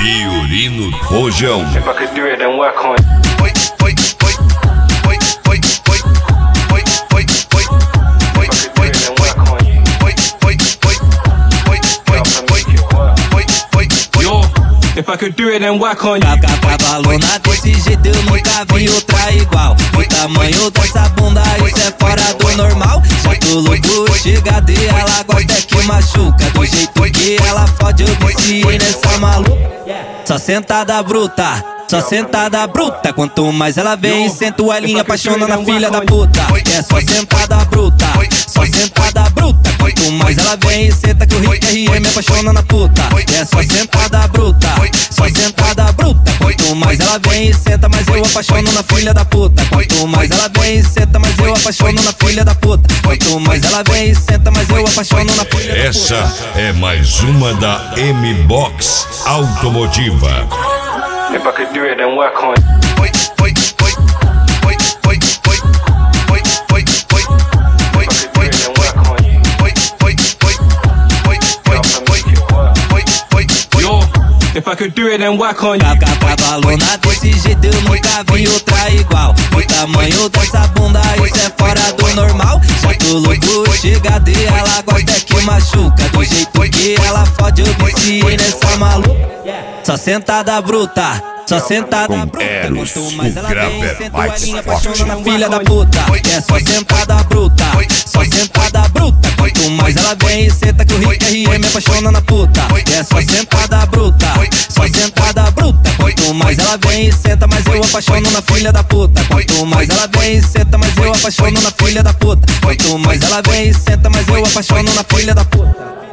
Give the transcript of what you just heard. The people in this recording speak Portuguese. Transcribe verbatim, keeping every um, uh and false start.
Fiorino Rojão. If I could do it, then work on. Oi, oi, oi, oi, oi, oi, oi, oi, oi, oi, oi, Then work on you. oi, oi, oi, oi, oi, oi, oi, oi. Yo, if I could do it, then work on you. Cavalona desse jeito eu nunca vi outra igual. O tamanho dessa bunda, isso é fora do normal. Jeito louco, chega de ela gosta é que machuca. Do jeito que ela fode, eu viciei nessa maluca. Só sentada bruta, só sentada bruta. Quanto mais ela vem, sento a linha, apaixona na filha da puta. É só sentada bruta, só sentada bruta. Quanto mais ela vem, senta que o Rick R M apaixona na puta. É só sentada bruta, só sentada bruta. Quanto mais ela vem, senta, mas eu apaixono na filha da puta. Quanto mais ela vem, senta, mas eu apaixono na filha da puta. Quanto mais ela vem, senta, mas eu apaixono na filha da puta. Essa é mais uma da M-Box Automotiva. If I could do it, then work on. Oi, oi, oi, oi, oi, oi, oi, oi, oi, oi, oi, Then work on you. oi, oi, oi, oi, oi, oi, oi, oi. Yo, if I could do it, then work on you. Cavalona desse jeito eu nunca vi outra igual. O tamanho dessa bunda, isso é fora do normal. Jeito louco, chega de ela gosta é que machuca. Do jeito que ela fode, eu viciei nessa maluca. Só sentada bruta, só sentada bruta. Eros, Quanto mais o ela grave vem, é senta mais a linha, forte. apaixona na filha da puta. É só sentada bruta, só sentada bruta. Quanto mais ela vem, senta que o Rick R M apaixona na puta. É só sentada bruta, só sentada bruta. Quanto mais ela vem, senta, mas eu apaixono na filha da puta. Quanto mais ela vem, senta, mas eu apaixono na filha da puta. Quanto mais ela vem, senta, mas eu apaixono na filha da puta.